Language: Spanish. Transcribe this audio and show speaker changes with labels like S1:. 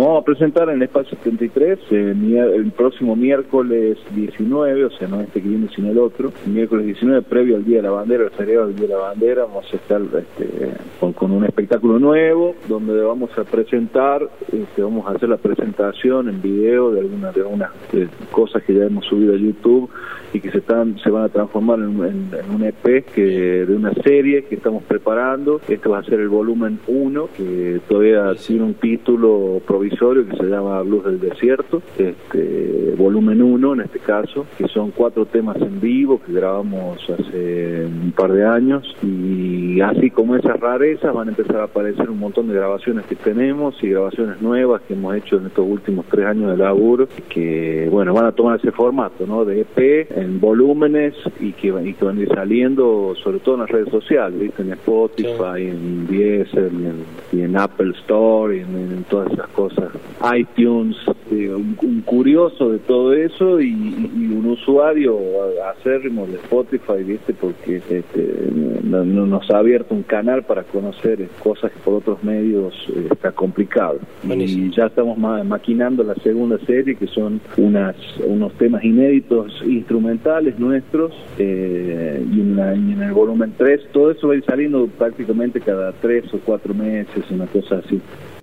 S1: Nos vamos a presentar en el Espacio 73 el próximo miércoles 19, o sea, no este que viene sino el otro, el miércoles 19, previo al Día de la Bandera, el feriado del Día de la Bandera. Vamos a estar con un espectáculo nuevo, donde vamos a presentar, vamos a hacer la presentación en video de algunas cosas que ya hemos subido a YouTube y que se van a transformar en un EP de una serie que estamos preparando. Este va a ser el volumen 1, que todavía tiene un título provisorio que se llama Blues del Desierto, volumen 1 en este caso, que son 4 temas en vivo que grabamos hace un par de años, y así como esas rarezas van a empezar a aparecer un montón de grabaciones que tenemos y grabaciones nuevas que hemos hecho en estos últimos 3 años de laburo, que bueno, van a tomar ese formato, ¿no?, de EP en volúmenes, y que van a ir saliendo sobre todo en las redes sociales, ¿viste? En Spotify, sí, en Deezer y en Apple Store y en todas esas cosas, iTunes. Un curioso de todo eso y un usuario acérrimo de Spotify, ¿viste? Porque nos ha abierto un canal para conocer cosas que por otros medios está complicado. Buenísimo. Y ya estamos maquinando la segunda serie, que son unos temas inéditos instrumentales nuestros, y en el volumen 3 todo eso va a ir saliendo prácticamente cada 3 o 4 meses, una cosa así.